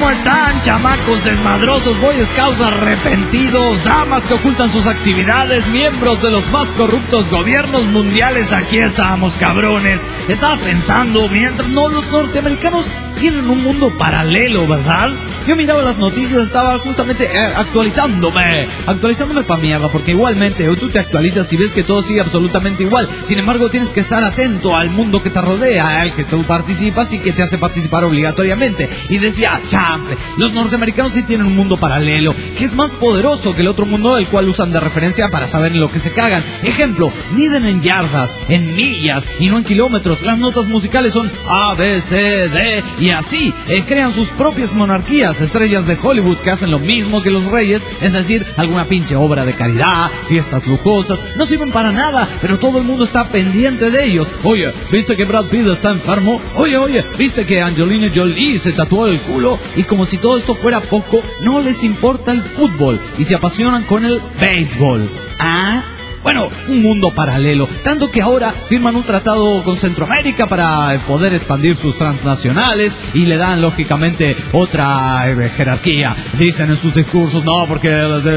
¿Cómo están, chamacos desmadrosos, boy scouts arrepentidos, damas que ocultan sus actividades, miembros de los más corruptos gobiernos mundiales? Aquí estamos, cabrones. Estaba pensando, mientras los norteamericanos tienen un mundo paralelo, ¿verdad? Yo miraba las noticias, estaba justamente actualizándome pa' mierda, porque igualmente tú te actualizas y ves que todo sigue absolutamente igual. Sin embargo, tienes que estar atento al mundo que te rodea, al que tú participas y que te hace participar obligatoriamente. Y decía, chanfle, los norteamericanos sí tienen un mundo paralelo, que es más poderoso que el otro mundo, el cual usan de referencia para saber en lo que se cagan. Ejemplo, miden en yardas, en millas y no en kilómetros. Las notas musicales son A, B, C, D y así. Crean sus propias monarquías, estrellas de Hollywood que hacen lo mismo que los reyes, es decir, alguna pinche obra de caridad, fiestas lujosas, no sirven para nada, pero todo el mundo está pendiente de ellos. Oye, ¿viste que Brad Pitt está enfermo? Oye, ¿viste que Angelina Jolie se tatuó el culo? Y como si todo esto fuera poco, no les importa el fútbol y se apasionan con el béisbol. ¿Ah? Bueno, un mundo paralelo, tanto que ahora firman un tratado con Centroamérica para poder expandir sus transnacionales y le dan lógicamente otra jerarquía. Dicen en sus discursos, no, porque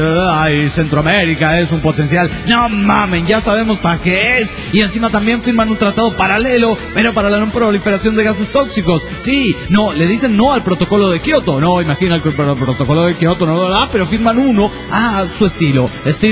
Centroamérica es un potencial. No mamen, ya sabemos para qué es. Y encima también firman un tratado paralelo, pero para la no proliferación de gases tóxicos. Sí, no, le dicen no al protocolo de Kioto. No, imagina el protocolo de Kioto, no lo da, pero firman uno a su estilo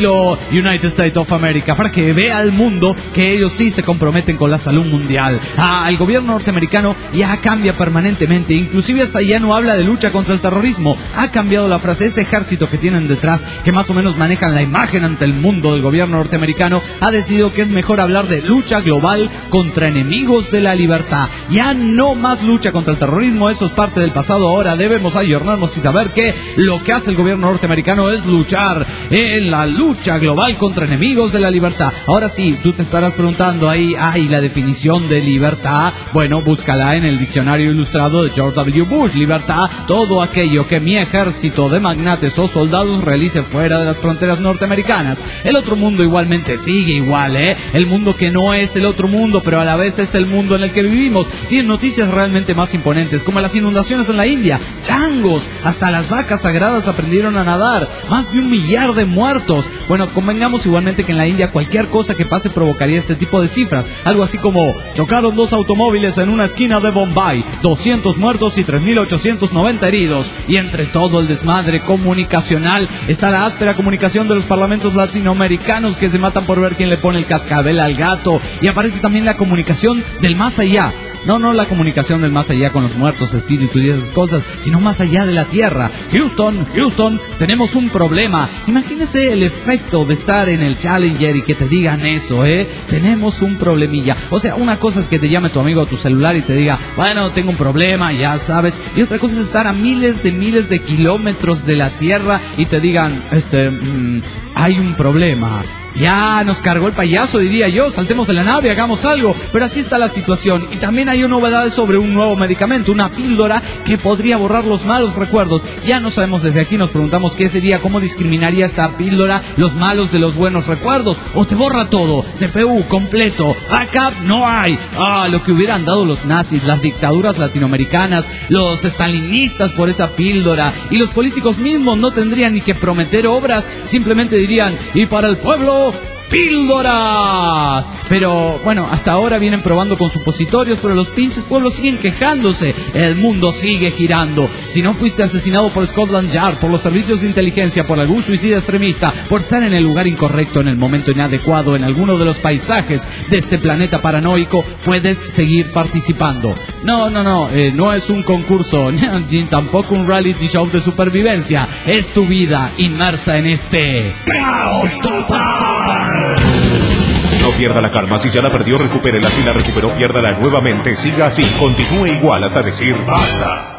United States of America, para que vea el mundo que ellos sí se comprometen con la salud mundial. El gobierno norteamericano ya cambia permanentemente, inclusive hasta ya no habla de lucha contra el terrorismo. Ha cambiado la frase, ese ejército que tienen detrás, que más o menos manejan la imagen ante el mundo del gobierno norteamericano, ha decidido que es mejor hablar de lucha global contra enemigos de la libertad. Ya no más lucha contra el terrorismo, eso es parte del pasado. Ahora debemos ayornarnos y saber que lo que hace el gobierno norteamericano es luchar en la lucha global contra enemigos de la libertad. Ahora sí, tú te estarás preguntando ahí, la definición de libertad. Bueno, búscala en el diccionario ilustrado de George W. Bush. Libertad, todo aquello que mi ejército de magnates o soldados realice fuera de las fronteras norteamericanas. El otro mundo igualmente sigue igual, el mundo que no es el otro mundo, pero a la vez es el mundo en el que vivimos. Tiene noticias realmente más imponentes, como las inundaciones en la India. Changos, hasta las vacas sagradas aprendieron a nadar. Más de 1 millar de muertos. Bueno, convengamos igualmente que en la India cualquier cosa que pase provocaría este tipo de cifras. Algo así como: chocaron 2 automóviles en una esquina de Bombay, 200 muertos y 3.890 heridos. Y entre todo el desmadre comunicacional está la áspera comunicación de los parlamentos latinoamericanos que se matan por ver quién le pone el cascabel al gato. Y aparece también la comunicación del más allá. No la comunicación del más allá con los muertos, espíritus y esas cosas, sino más allá de la tierra. Houston, tenemos un problema. Imagínese el efecto de estar en el Challenger y que te digan eso, tenemos un problemilla. O sea, una cosa es que te llame tu amigo a tu celular y te diga, bueno, tengo un problema, ya sabes. Y otra cosa es estar a miles de kilómetros de la tierra y te digan, hay un problema. Ya nos cargó el payaso, diría yo, saltemos de la nave, hagamos algo. Pero así está la situación. Y también hay novedades sobre un nuevo medicamento, una píldora que podría borrar los malos recuerdos. Ya no sabemos, desde aquí nos preguntamos qué sería, cómo discriminaría esta píldora los malos de los buenos recuerdos. O te borra todo, CPU completo, backup no hay. Lo que hubieran dado los nazis, las dictaduras latinoamericanas, los stalinistas por esa píldora. Y los políticos mismos no tendrían ni que prometer obras, simplemente dirían, y para el pueblo, píldoras. Pero bueno, hasta ahora vienen probando con supositorios, pero los pinches pueblos siguen quejándose. El mundo sigue girando. Si no fuiste asesinado por Scotland Yard, por los servicios de inteligencia, por algún suicida extremista, por estar en el lugar incorrecto, en el momento inadecuado, en alguno de los paisajes de este planeta paranoico, puedes seguir participando. No es un concurso, ni tampoco un reality show de supervivencia. Es tu vida inmersa en este caos total. No pierda la calma, si ya la perdió, recupérela, si la recuperó, piérdala nuevamente, siga así, continúe igual hasta decir basta.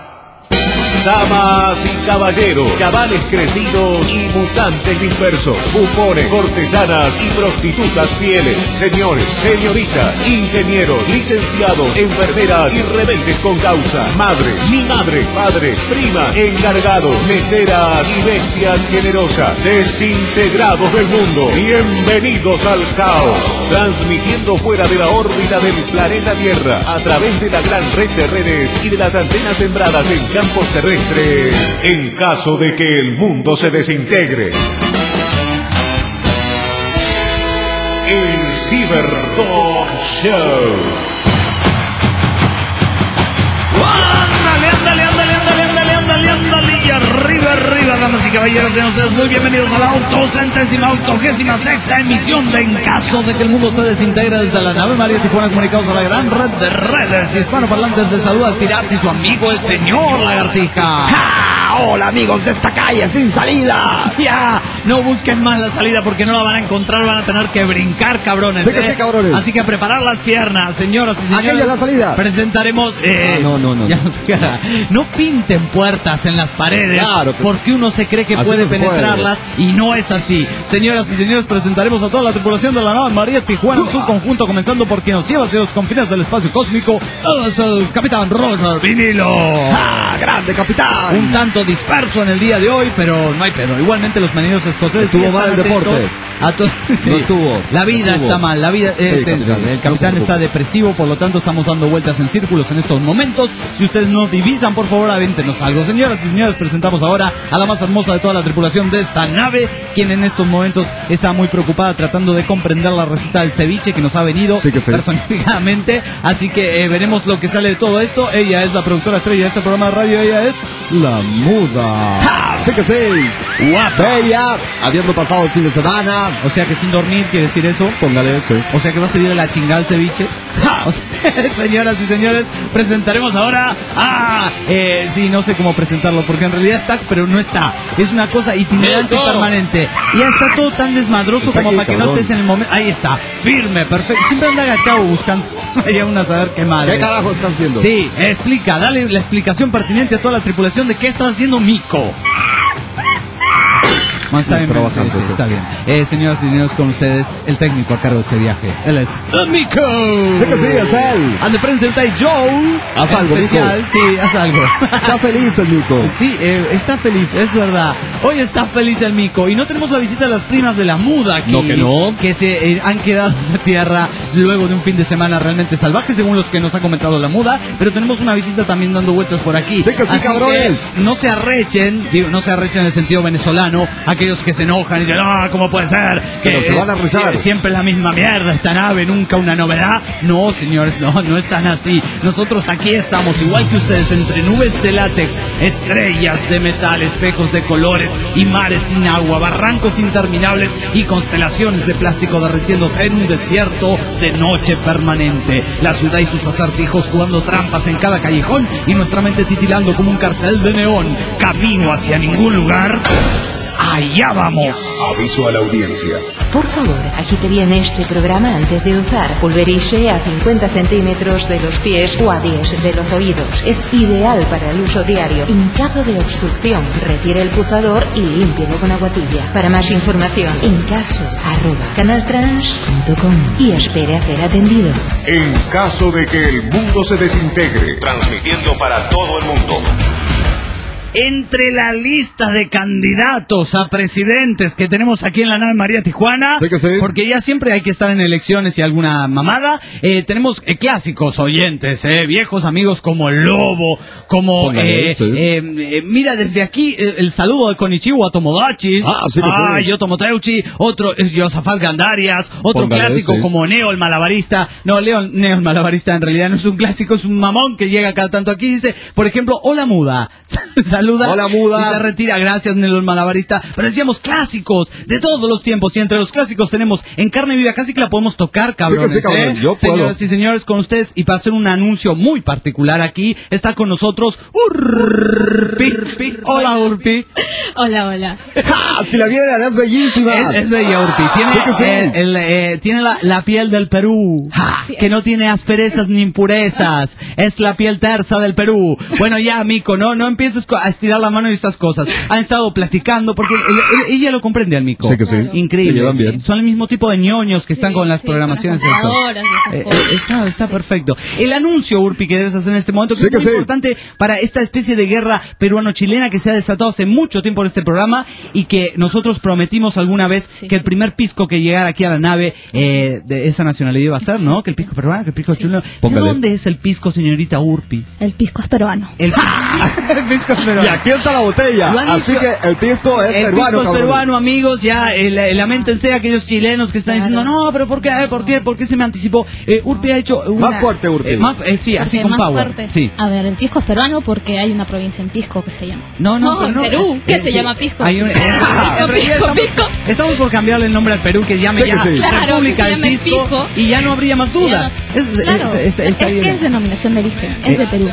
Damas y caballeros, chavales crecidos y mutantes dispersos, bufones, cortesanas y prostitutas fieles, señores, señoritas, ingenieros, licenciados, enfermeras y rebeldes con causa, madres, mi madre, padres, primas, encargados, meseras y bestias generosas, desintegrados del mundo, bienvenidos al caos, transmitiendo fuera de la órbita del planeta Tierra, a través de la gran red de redes y de las antenas sembradas en campos terrestres extraterrestres en caso de que el mundo se desintegre. El Ciberdog Show. Ándale, y arriba, damas y caballeros, sean ustedes muy bienvenidos a la 86ª emisión de En Caso de que el Mundo se Desintegre desde la nave María Tijuana, comunicados a la gran red de redes hispanoparlantes de Salud al Pirata y su amigo el señor Lagartija. ¡Ja! Hola amigos de esta calle sin salida. Ya, no busquen más la salida porque no la van a encontrar, van a tener que brincar, cabrones. Sí que sí, cabrones. Así que a preparar las piernas, señoras y señores. Aquella es la salida. Presentaremos... No. Ya no pinten puertas en las paredes, claro, porque uno se cree que así puede no se penetrarlas y no es así. Señoras y señores, presentaremos a toda la tripulación de la nave María Tijuana en su conjunto, comenzando por quien nos lleva hacia los confines del espacio cósmico. Es el capitán Roger Vinilo. ¡Ah, grande capitán! Un tanto disperso en el día de hoy, pero no hay pedo. Igualmente los marineros escoceses estuvo mal el deporte. Sí. No estuvo. La vida está mal, la vida. El capitán no está depresivo, por lo tanto estamos dando vueltas en círculos en estos momentos. Si ustedes nos divisan, por favor, avéntenos algo. Señoras y señores, presentamos ahora a la más hermosa de toda la tripulación de esta nave, quien en estos momentos está muy preocupada tratando de comprender la receta del ceviche que nos ha venido personificadamente. Así que veremos lo que sale de todo esto. Ella es la productora estrella de este programa de radio. Ella es la Muda. ¡Ja! Sí que sí. Guapa. Bella. Habiendo pasado el fin de semana. O sea que sin dormir, ¿quiere decir eso? Póngale, sí. O sea que va a salir de la chingada el ceviche. O sea, señoras y señores, presentaremos ahora a... sí, no sé cómo presentarlo, porque en realidad está, pero no está. Es una cosa itinerante y permanente. Ya está todo tan desmadroso está como aquí, para que cabrón. no estés en el momento. Ahí está, firme, perfecto. Siempre anda agachado buscando. Vaya uno a saber qué madre. ¿Qué carajo están haciendo? Sí, explica, dale la explicación pertinente a toda la tripulación de qué está haciendo Mico. Bueno, está bien, pero bastante, sí, sí. está bien. Señoras y señores, con ustedes, el técnico a cargo de este viaje. Él es Mico. Sí que sí, es él. And the presenta Joe. Haz algo, especial. Mico. Sí, haz algo. Está feliz el Mico. Sí, está feliz, es verdad. Hoy está feliz el Mico. Y no tenemos la visita de las primas de la Muda aquí. No, que no. Que se han quedado en la tierra luego de un fin de semana realmente salvaje, según los que nos ha comentado la Muda. Pero tenemos una visita también dando vueltas por aquí. Sí que sí, así cabrones. que no se arrechen, digo, no se arrechen en el sentido venezolano. Aquellos que se enojan y dicen, ¿cómo puede ser? Pero se van a rezar. Siempre la misma mierda esta nave, nunca una novedad. No, señores, no están así. Nosotros aquí estamos, igual que ustedes, entre nubes de látex, estrellas de metal, espejos de colores y mares sin agua, barrancos interminables y constelaciones de plástico derritiéndose en un desierto de noche permanente. La ciudad y sus acertijos jugando trampas en cada callejón y nuestra mente titilando como un cartel de neón. Camino hacia ningún lugar. ¡Allá vamos! Aviso a la audiencia. Por favor, agite bien este programa antes de usar. Pulverice a 50 centímetros de los pies o a 10 de los oídos. Es ideal para el uso diario. En caso de obstrucción, retire el pulsador y límpielo con agua tibia. Para más información, encaso@canaltrans.com y espere a ser atendido. En caso de que el mundo se desintegre, transmitiendo para todo el mundo. Entre la lista de candidatos a presidentes que tenemos aquí en la nave María Tijuana, Sí que sí. porque ya siempre hay que estar en elecciones y alguna mamada, tenemos clásicos oyentes, viejos amigos como el Lobo, como Póngale, sí. mira desde aquí el saludo de Konichiwa a Tomodachi, Sí que sí. Yo Tomoteuchi, otro es Josafat Gandarias, otro Póngale, clásico sí. como Neo el Malabarista. No, Neo el Malabarista en realidad no es un clásico, es un mamón que llega cada tanto aquí y dice, por ejemplo, hola Muda. Saluda. Hola, Muda. Y se retira. Gracias, Nelo el Malabarista. Pero decíamos clásicos de todos los tiempos. Y entre los clásicos tenemos en carne viva, casi que la podemos tocar, cabrones. Sí, cabrón. Yo puedo. Señoras y señores, con ustedes, y para hacer un anuncio muy particular aquí, está con nosotros Urpi. Hola, Urpi. Hola. ¡Ja! Si la vieran, es bellísima. Es bella, Urpi. Tiene, Sí que sí. tiene la piel del Perú, que no tiene asperezas ni impurezas. Es la piel tersa del Perú. Bueno, ya, Mico, no empieces a estirar la mano y esas cosas. Han estado platicando, porque ella lo comprende al Mico. Sí que sí. Increíble. Se llevan bien. Son el mismo tipo de ñoños que están con las programaciones. Con las computadoras y esas cosas. Está perfecto. El anuncio, Urpi, que debes hacer en este momento, que Sí es que muy sí. importante para esta especie de guerra peruano-chilena que se ha desatado hace mucho tiempo en este programa y que nosotros prometimos alguna vez que el primer pisco que llegara aquí a la nave de esa nacionalidad iba a ser, ¿no? Que el pisco peruano, que el pisco chileno. ¿De Póngale. dónde es el pisco, señorita Urpi? El pisco es peruano. El pisco peruano. claro. Y aquí está la botella. Lo han Así dicho. que el pisco es El peruano, pisco es cabrón. peruano, amigos, ya lamentense a aquellos chilenos que están diciendo, no, pero ¿por qué? ¿Por qué se me anticipó? Urpi ha hecho una... Más fuerte, Urpi. Sí, así Porque con más power. fuerte. Sí. A ver, el Pisco es peruano porque hay una provincia en Pisco que se llama. No, en Perú, ¿qué se llama Pisco? Hay un, en realidad Pisco. estamos por cambiarle el nombre al Perú, que llame Sí, ya que sí. Claro, República que se del llame Pisco, Pisco. y ya no habría más dudas. Claro, es que es denominación de origen, es de Perú.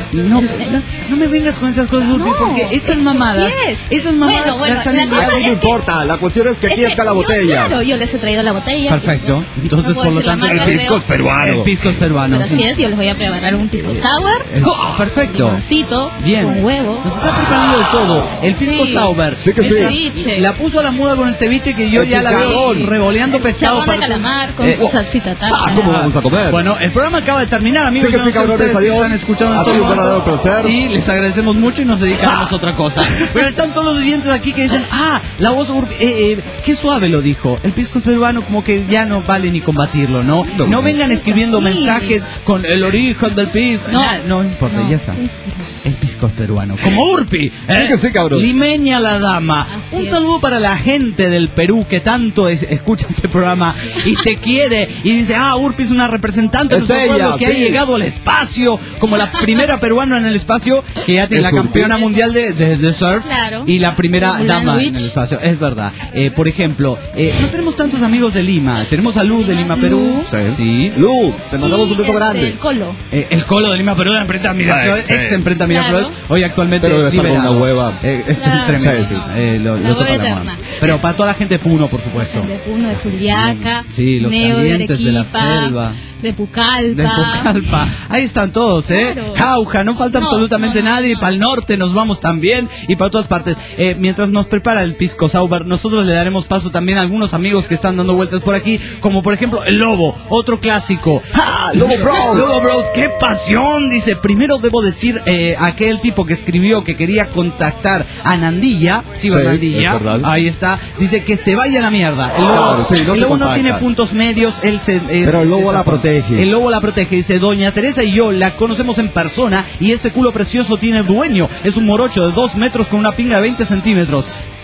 No me vengas con esas cosas, Urpi, No, porque esas es mamadas, así es. esas mamadas Bueno, las han la enviado. cosa A mí no importa, la cuestión es que aquí está la botella. Claro, yo les he traído la botella. Perfecto. Entonces, No puedo por lo decir la tanto, marca, el pisco creo. es peruano. El pisco es peruano. Pero sí. así es, yo les voy a preparar un pisco sour, Perfecto. limoncito, Bien. con huevo. Nos está preparando de todo. El pisco Sí. sour. Sí que El sí. ceviche. La puso a la moda con el ceviche que yo El ya la chicharrón. vi revoleando pescado. Chicharrón de calamar con Eh, su salsita tártara. ¿Cómo vamos a comer? Bueno, el programa acaba de terminar, amigos. Sí que Yo sí, no sé cabrones, ustedes que adiós. están escuchando en Ha todo sido un momento. verdadero placer. Sí, les agradecemos mucho y nos dedicaremos a otra cosa. Pero están todos los oyentes aquí que dicen, la voz qué suave lo dijo. El pisco peruano como que ya no vale ni combatirlo, ¿no? No vengan escribiendo Sí. mensajes con el origen del pisco. No. No importa, No, ya está. es- El pisco es peruano. Como Urpi. que sí, cabrón. Limeña la dama. Así Un es. saludo para la gente del Perú que tanto escucha este programa y te quiere y dice, Urpi es una representante de Es nuestro pueblo ella, que ha sí. llegado al espacio, como la primera peruana en el espacio, que ya tiene Es la Urpi. campeona mundial de surf Claro. y la primera Mulano dama en Beach. el espacio. Es verdad. Por ejemplo, no tenemos tantos amigos de Lima. Tenemos a Luz de Lima, Perú. Sí. Lu, te mandamos un beso grande. El colo. El Colo de Lima, Perú, de la imprenta Miraflores, Sí, sí. ex imprenta Claro. Miraflores, hoy actualmente Pero debe estar con liberado. una hueva. Claro. Tremendo. Sí, sí. Lo La toca hueva la eterna. mano. Pero para toda la gente de Puno, por supuesto. De Puno, de Juliaca, Sí, los Neo calientes de la Arequipa, selva. de Pucallpa. De Pucallpa. Ahí están todos, ¿eh? Claro. Jauja, no falta No, absolutamente no, no, nadie. no. Para el norte nos vamos también y para todas partes. Mientras nos prepara el pisco sour, nosotros le daremos paso también a algunos amigos que están dando vueltas por aquí, como por ejemplo el Lobo, otro clásico. ¡Ja! ¡Lobo Bro! Lobo Bro, qué pasión, dice. Primero debo decir, aquel tipo que escribió que quería contactar a Nandilla, sí, Sí, Nandilla, es verdad. ahí está, dice que se vaya a la mierda. El Lobo, Claro, sí, no el se Lobo no contacta. tiene puntos medios, él se... Pero el Lobo la protege. El Lobo la protege, dice, doña Teresa y yo la conocemos en persona y ese culo precioso tiene dueño. Es un morocho de 2 metros con una pinga de 20 centímetros.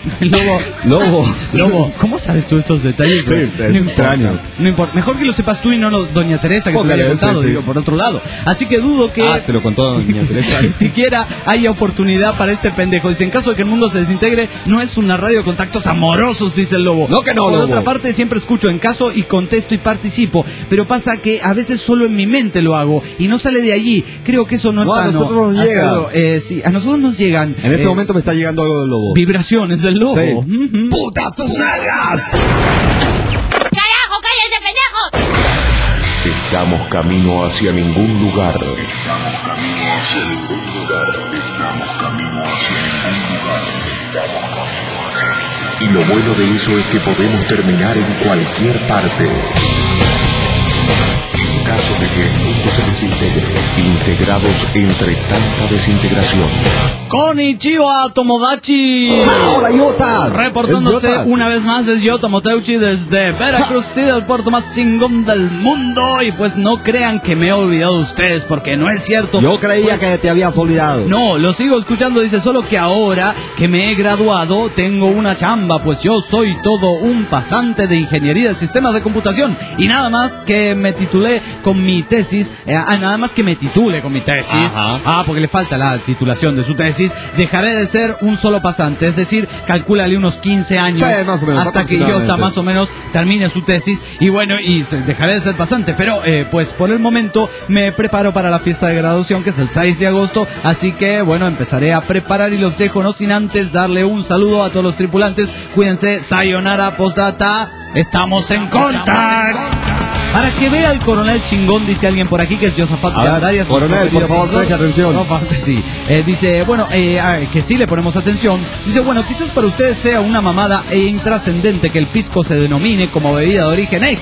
Lobo, ¿cómo sabes tú estos detalles? Sí, güey? es No importa, extraño. no importa. Mejor que lo sepas tú y no doña Teresa, que te lo Póngale, haya contado, sí, sí. digo, por otro lado. Así que dudo que... Te lo contó doña Teresa. Ni siquiera haya oportunidad para este pendejo. Dice, en caso de que el mundo se desintegre, no es una radio de contactos amorosos, dice el Lobo. No que no, Por Lobo. otra parte, siempre escucho en caso y contesto y participo. Pero pasa que a veces solo en mi mente lo hago y no sale de allí. Creo que eso no es No, a sano. nosotros nos llega. Hacerlo. Sí, a nosotros nos llegan En este momento me está llegando algo del Lobo. vibraciones del Lobo. Sí. Ujú. ¡Putas tus nalgas! ¡Carajo, cállense, pendejos! Estamos camino hacia ningún lugar. Y lo bueno de eso es que podemos terminar en cualquier parte. En caso de que el mundo se desintegre, integrados entre tanta desintegración. Konnichiwa, Tomodachi. ¡Hola, Iota! Reportándose Es Iota. una vez más es Yoto Moteuchi desde Veracruz, sí, del puerto más chingón del mundo. Y pues no crean que me he olvidado de ustedes, porque no es cierto. Yo creía que te habías olvidado. No, lo sigo escuchando, dice, solo que ahora que me he graduado tengo una chamba, pues yo soy todo un pasante de ingeniería de sistemas de computación y nada más que me titulé con mi tesis, nada más que me titule con mi tesis, Ajá. porque le falta la titulación de su tesis, dejaré de ser un solo pasante, es decir, calcúlale unos 15 años Sí, más o menos, hasta que Yota aproximadamente. más o menos termine su tesis y bueno, dejaré de ser pasante, pero pues por el momento me preparo para la fiesta de graduación que es el 6 de agosto, así que bueno, empezaré a preparar y los dejo no sin antes darle un saludo a todos los tripulantes, cuídense, sayonara, postdata, estamos en contacto. Para que vea el coronel chingón, dice alguien por aquí, que es Josafat A ver, Arias. coronel, por favor, preste atención. Sí, dice, bueno, que sí le ponemos atención. Dice, bueno, quizás para ustedes sea una mamada e intrascendente que el pisco se denomine como bebida de origen X.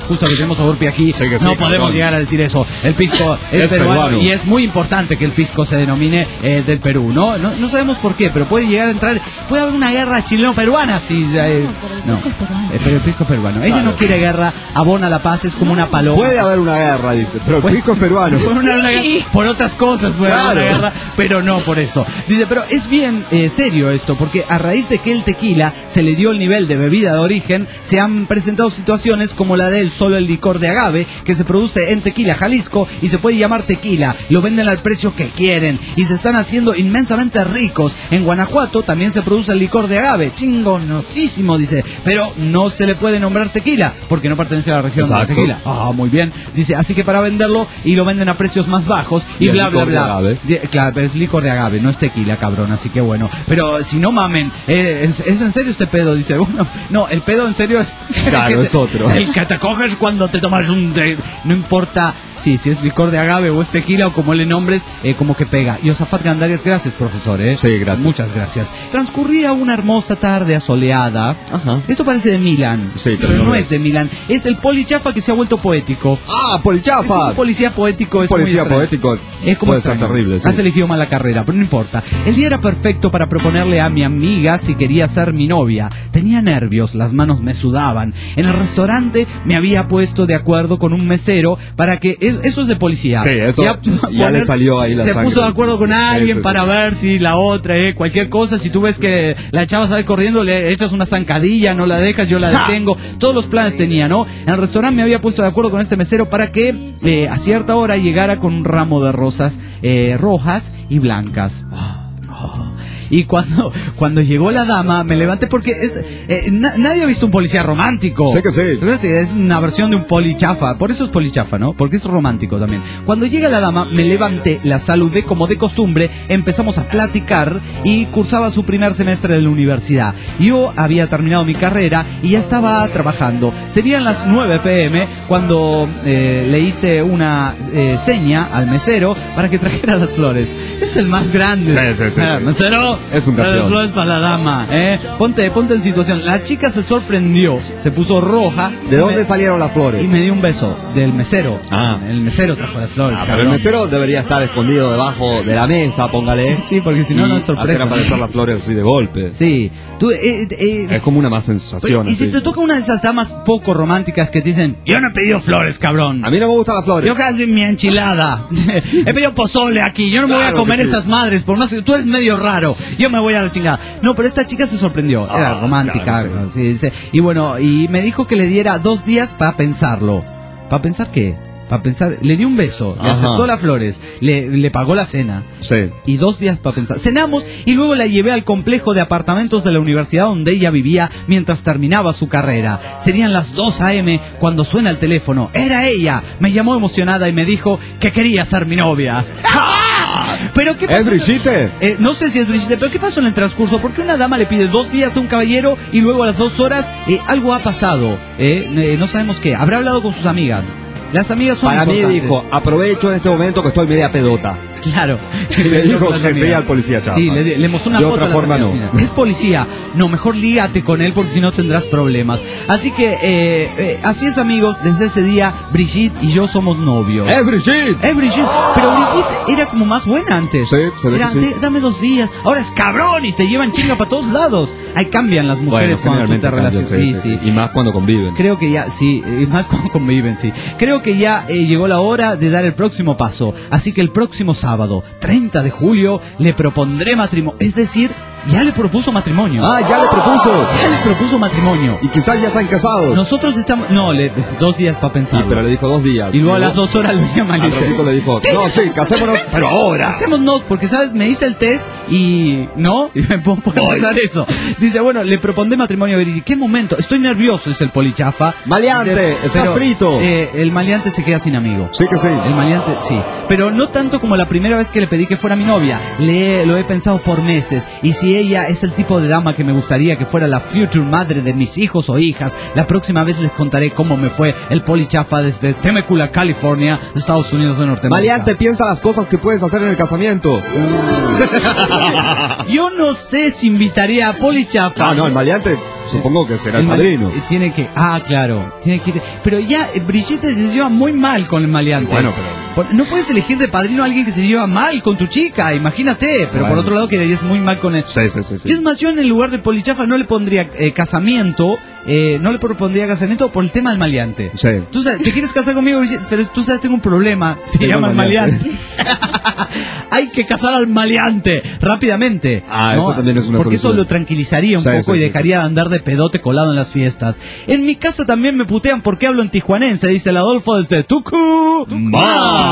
justo que tenemos a Urpi aquí, Sí, no podemos cabrón. llegar a decir eso. El pisco es peruano y es muy importante que el pisco se denomine del Perú, ¿no? No sabemos por qué, pero puede llegar a entrar, puede haber una guerra chileno-peruana si... no, pero el pisco es peruano. Ella no quiere guerra, abona la paz, es como una paloma. Puede haber una guerra, dice, pero el pisco es peruano. Por otras cosas puede haber una guerra, pero no por eso. Dice, pero es bien serio esto, porque a raíz de que el tequila se le dio el nivel de bebida de origen, se han presentado situaciones como la del solo el licor de agave, que se produce en Tequila, Jalisco, y se puede llamar tequila. Lo venden al precio que quieren, y se están haciendo inmensamente ricos. En Guanajuato también se produce el licor de agave, chingonosísimo, dice, pero no se le puede nombrar tequila, porque no pertenece a la región de tequila. Ah, muy bien. Dice, así que para venderlo, y lo venden a precios más bajos, y bla, bla, bla. Claro, es licor de agave, no es tequila, cabrón, así que bueno. Pero si no mamen, ¿es en serio este pedo? Dice, bueno, no, el pedo en serio es... Claro, es otro. El que te coges cuando te tomas no importa si es licor de agave o es tequila o como le nombres, como que pega. Y Josafat Gandarias, gracias, profesor, Sí, gracias. Muchas gracias. Transcurría una hermosa tarde asoleada. Ajá. Esto parece de Milán, Sí, pero no es de Milán. Es el polichafa que se ha vuelto poético. ¡Ah, Es polichafa! un policía poético, es Policía muy extraño. poético Es como puede ser extraño. terrible, sí. Has elegido mal la carrera, pero no importa. El día era perfecto para proponerle a mi amiga si quería ser mi novia. Tenía nervios, las manos me sudaban. En el restaurante me había puesto de acuerdo con un mesero para que... Eso es de policía. Sí, eso ya le salió ahí la Se sangre. puso de acuerdo con alguien Sí. para ver si la otra, cualquier cosa. Si tú ves que la chava sale corriendo, le echas una zancadilla, no la dejas, yo la detengo. Todos los planes tenía, ¿no? En el restaurante me había puesto de acuerdo con este mesero para que a cierta hora llegara con un ramo de rosas rojas y blancas. Y cuando llegó la dama, me levanté porque nadie ha visto un policía romántico. Sé que sí. Es una versión de un polichafa. Por eso es polichafa, ¿no? Porque es romántico también. Cuando llega la dama, me levanté, la saludé como de costumbre, empezamos a platicar y cursaba su primer semestre de la universidad. Yo había terminado mi carrera y ya estaba trabajando. Serían las 9 p.m. cuando le hice una seña al mesero para que trajera las flores. Es el más grande. Sí. Mesero, Es un campeón. las flores para la dama. Ponte en situación. La chica se sorprendió, se puso roja. ¿De dónde salieron las flores? Y me dio un beso del mesero. Ah. El mesero trajo las flores. Pero el cabrón. mesero debería estar escondido debajo de la mesa, póngale. Sí, porque si no, no es sorpresa. Hacer aparecer las flores así de golpe. Sí. Tú, Es como una más sensación. y si así. te toca una de esas damas poco románticas que te dicen, yo no he pedido flores, cabrón. A mí no me gustan las flores. Yo casi mi enchilada. He pedido pozole aquí. Yo no me voy a Claro comer que sí. esas madres. Por más que tú eres medio raro. Yo me voy a la chingada. No, pero esta chica se sorprendió. Era romántica. claro, Sí, dice. Y bueno, y me dijo que le diera 2 días para pensarlo. ¿Para pensar qué? Para pensar. Le dio un beso. Le Ajá. aceptó las flores. Le pagó la cena. Sí. Y 2 días para pensar. Cenamos y luego la llevé al complejo de apartamentos de la universidad donde ella vivía mientras terminaba su carrera. Serían las 2 a.m. cuando suena el teléfono. Era ella. Me llamó emocionada y me dijo que quería ser mi novia. ¿Pero qué pasó? ¿Es Brigitte? No sé si es Brigitte, pero ¿qué pasó en el transcurso? ¿Por qué una dama le pide 2 días a un caballero y luego a las 2 horas algo ha pasado? No sabemos qué. Habrá hablado con sus amigas. Las amigas son Para mí importantes. dijo, aprovecho en este momento que estoy media pedota. Claro. Y le dijo que sería el policía chafa. Sí, le mostró una De foto. otra a las forma, amigas. no. Es policía. No, mejor lígate con él porque si no tendrás problemas. Así que, así es, amigos. Desde ese día, Brigitte y yo somos novios. ¡Es Brigitte! Brigitte. Pero Brigitte era como más buena antes. Sí, se ve Era, que sí. dame 2 días. Ahora es cabrón y te llevan chinga para todos lados. Ahí cambian las mujeres cuando tú te relacionas. Sí. Y más cuando conviven. Creo que ya, sí, y más cuando conviven, sí. Creo que ya llegó la hora de dar el próximo paso. Así que el próximo sábado, 30 de julio, le propondré matrimonio. Es decir, ya le propuso matrimonio. ¡Ah, ya le propuso! Ya le propuso matrimonio. Y quizás ya están casados. Nosotros estamos... No, 2 días para Sí, pensar. pero le dijo 2 días. Y luego a las 2 horas le llama y Al dice, ratito le dijo, Sí, no, sí, casémonos, pero ahora. hacémonos, porque sabes, me hice el test y no, y me pongo a pensar eso. Dice, bueno, le propondré matrimonio a Brigitte. ¿Qué momento? Estoy nervioso, dice el polichafa. Maleante, Dice, estás pero, frito. El maleante se queda sin amigo. Sí que sí. El maleante, sí. Pero no tanto como la primera vez que le pedí que fuera mi novia. Lo he pensado por meses. Y si ella es el tipo de dama que me gustaría que fuera la future madre de mis hijos o hijas, la próxima vez les contaré cómo me fue el polichafa desde Temecula, California, Estados Unidos de Norteamérica. Maleante, piensa las cosas que puedes hacer en el casamiento. Yo no sé si invitaría a polichafa. No, el maleante Supongo que será el padrino. Tiene que... Ah, claro. Tiene que ir... Pero ya, Brigitte se lleva muy mal con el maleante. Bueno, pero... No puedes elegir de padrino a alguien que se lleva mal con tu chica, imagínate. Pero por otro lado quedarías muy mal con él. Sí. Es más, yo en el lugar de Polichafa no le pondría casamiento, no le propondría casamiento por el tema del maleante. Sí. Tú sabes, te quieres casar conmigo, pero tú sabes, tengo un problema. Se llama el maleante. Hay que casar al maleante rápidamente. ¿no? Eso también es una porque solución. eso lo tranquilizaría un poco y dejaría de andar de pedote colado en las fiestas. En mi casa también me putean porque hablo en tijuanense, dice el Adolfo desde Tucumán.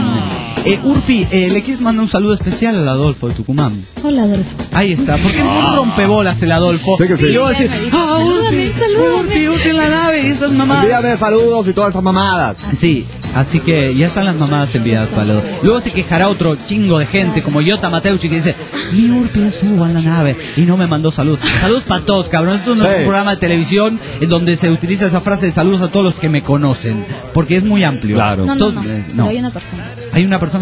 Urpi, ¿le quieres mandar un saludo especial al Adolfo de Tucumán? Hola, Adolfo. Ahí está, porque es muy rompebolas el Adolfo. Sé que sí. Y yo voy a decir, Urpi en la nave y esas mamadas. Envíame saludos y todas esas mamadas. Sí, así que ya están las mamadas enviadas para los... Luego se quejará otro chingo de gente como Yota Mateucci que dice, mi Urpi estuvo en la nave y no me mandó saludos. Saludos para todos, cabrón. Esto no es un programa de televisión en donde se utiliza esa frase de saludos a todos los que me conocen, porque es muy amplio. Claro. No. Hay una persona. Hay una persona...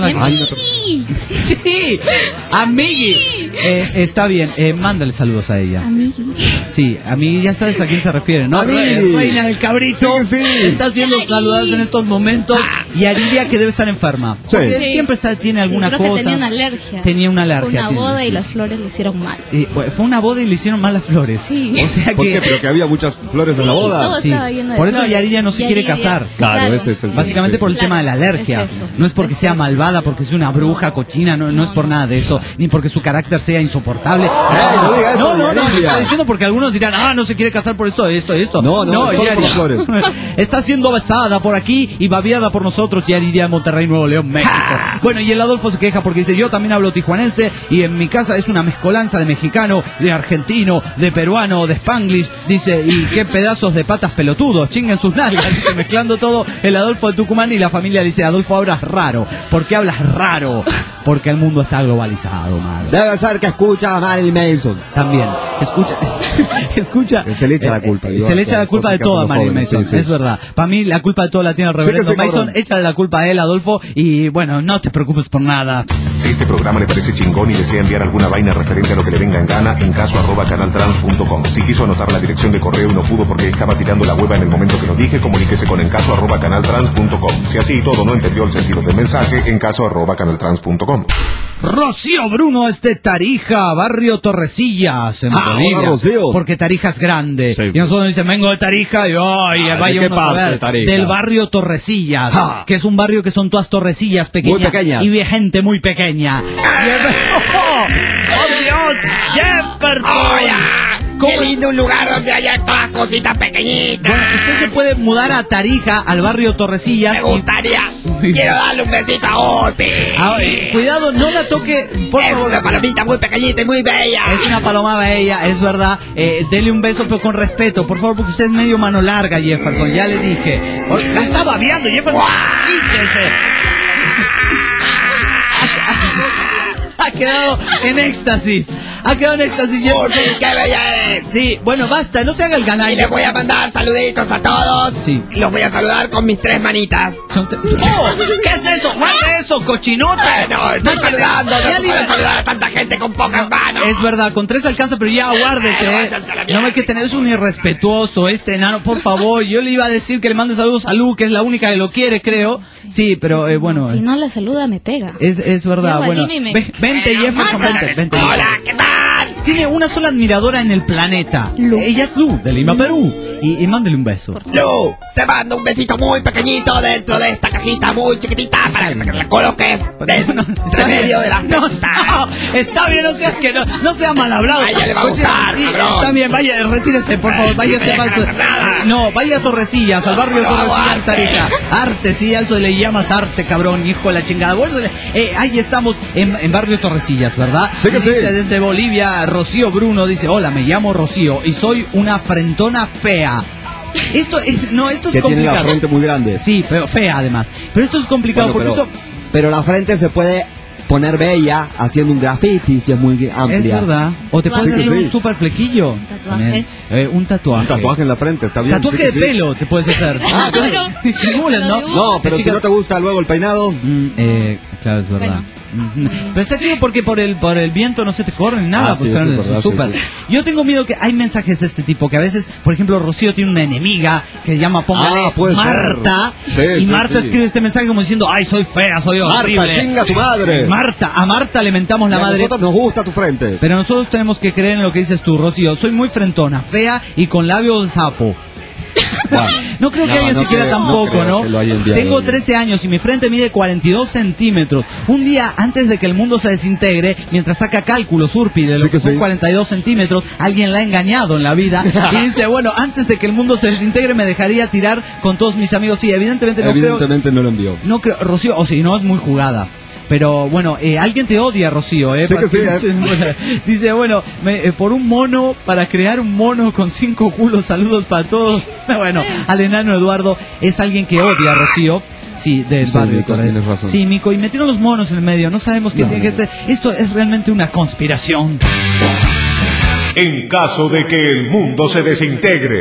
Sí, amigui. Está bien, mándale saludos a ella. Amigui. Sí, a mí ya sabes a quién se refiere, ¿no? Reina del Cabrito. Sí. Está siendo saludada en estos momentos. Y Aridia, que debe estar enferma. Sí. Porque siempre tiene alguna creo que cosa. tenía una alergia. Tenía una alergia. Fue una boda y las flores le hicieron mal. Bueno, fue una boda y le hicieron mal las flores. Sí. O sea ¿Por que... qué? ¿Pero que había muchas flores en la boda? Todo Sí. estaba lleno de Por eso flores. Yaridia no se quiere casar. Claro, ese es el... Básicamente por el tema de la alergia. Es eso. No es porque sea malvada, porque es una bruja cochina, no es por nada de eso, ni porque su carácter sea insoportable. no diga eso, No, Yaridia. estoy diciendo porque algunos dirán, no se quiere casar por esto. No, solo por las flores. Está siendo besada por aquí y babiada por nosotros, Yaridia de Monterrey, Nuevo León, México. Bueno, y el Adolfo se queja porque dice, yo también hablo tijuanense y en mi casa es una mezcolanza de mexicano, de argentino, de peruano, de spanglish. Dice, y qué pedazos de patas pelotudos, chinguen sus nalgas. Dice, mezclando todo el Adolfo de Tucumán y la familia dice, Adolfo, hablas raro. ¿Por qué hablas raro? Porque el mundo está globalizado, madre. Debe ser que escucha a Marilyn Manson. También, escucha. Se le echa la culpa. Se le echa la culpa de todo a Marilyn Manson, es verdad. Para mí la culpa de todo la tiene el reverendo Mason. Échale la culpa a él, Adolfo, y bueno, no te preocupes por nada. Si este programa le parece chingón y desea enviar alguna vaina referente a lo que le venga en gana, en caso@canaltrans.com. Si quiso anotar la dirección de correo y no pudo porque estaba tirando la hueva en el momento que lo dije, comuníquese con encaso@canaltrans.com. Si así y todo no entendió el sentido del mensaje, encaso@canaltrans.com. Rocío Bruno es de Tarija, barrio Torrecillas, en Bolivia. Hola, Rocío. Porque Tarija es grande. Sí. Y nosotros dicen, vengo de Tarija, y vaya qué uno a parte ver, de Tarija? del barrio Torrecillas, que es un barrio que son todas torrecillas pequeñas. Muy pequeñas. Y de gente muy pequeña. ¡Oh, Dios! ¡Jefferson! ¡Qué lindo un lugar donde haya todas cositas pequeñitas! Bueno, usted se puede mudar a Tarija, al barrio Torrecillas. Me gustaría. Quiero darle un besito a Orpi. Cuidado, no la toque. Por Es favor. una palomita muy pequeñita y muy bella. Es una paloma bella, es verdad. Dele un beso, pero con respeto, por favor, porque usted es medio mano larga, Jefferson. Ya le dije. La está babeando, Jefferson. Quítese. Ha quedado en éxtasis. Jefferson. Orpi, qué bella eres. Sí, bueno, basta, no se haga el Y galán. les voy a mandar saluditos a todos. Sí. Y los voy a saludar con mis 3 manitas. ¿Qué es eso? ¡Guarda eso, cochinote! No, estoy saludando. Ya No le puedo iba- saludar a tanta gente con pocas manos. Es verdad, con 3 alcanza, pero ya guárdese. váyanse a la mierda. No hay que tener, es un irrespetuoso este enano, por favor. Yo le iba a decir que le mande saludos a Lu, que es la única que lo quiere, creo. Sí, pero bueno. Si no la saluda, me pega. Es verdad, Llego bueno. al límite y me- Vente, Jefferson, vente. Hola, ¿qué tal? Tiene una sola admiradora en el planeta. Lu. Ella es Lu, de Lima, Perú. Y mándele un beso. Lu, te mando un besito muy pequeñito dentro de esta cajita muy chiquitita para que la coloques entre medio de las No, tetas. está bien, no seas que no sea mal hablado. A ella le va a Oye, gustar, sí, cabrón. está bien, vaya, retírese, por favor, váyase no mal. dejan hacer nada. No, vaya a Torrecillas, al barrio No, Torrecillas, arte. Tarija. Arte, sí, a eso le llamas arte, cabrón, hijo de la chingada. Bueno, ahí estamos en barrio Torrecillas, ¿verdad? Sí que sí. Dice desde Bolivia, Rocío Bruno, dice, hola, me llamo Rocío y soy una frentona fea. Esto es Que tiene la complicado. frente muy grande. Sí, pero fea además. Pero esto es complicado Bueno, porque pero la frente se puede poner bella haciendo un graffiti si es muy amplia. es verdad. O te puedes Tatuaje. hacer Sí, sí. un super flequillo. Tatuaje. También. Un tatuaje. Un tatuaje en la frente, está bien. Tatuaje sí que de sí. pelo te puedes hacer. Ah, claro. Disimulas, ¿no? No, pero si no te gusta luego el peinado. Claro, es verdad. Pero está chido porque por el viento no se te corre ni nada. Sí, es verdad, súper. sí. Yo tengo miedo que hay mensajes de este tipo que a veces, por ejemplo, Rocío tiene una enemiga que se llama, póngale, Marta. Marta. Y Marta escribe este mensaje como diciendo, ay, soy fea, soy horrible. Marta, chinga tu madre. A Marta le mentamos la madre. A nosotros nos gusta tu frente. Pero nosotros tenemos que creer en lo que dices tú, Rocío. Soy muy frentona, fea y con labios de sapo. Bueno, no creo que alguien se quiera tampoco, ¿no? Tengo 13 años y mi frente mide 42 centímetros. Un día antes de que el mundo se desintegre, mientras saca cálculos Urpi de lo que son 42 centímetros, alguien la ha engañado en la vida y dice, bueno, antes de que el mundo se desintegre me dejaría tirar con todos mis amigos. Sí, evidentemente no lo envió. No creo, Rocío, o si no, es muy jugada. Pero bueno, alguien te odia, Rocío, ¿eh? Sí que sí, Dice, bueno, por un mono, para crear un mono con 5 culos, saludos para todos. Bueno, al enano Eduardo es alguien que odia a Rocío. Sí, del barrio. Tienes razón. Sí, Mico, y metieron los monos en el medio, no sabemos qué tiene que ser. Esto es realmente una conspiración. En caso de que el mundo se desintegre,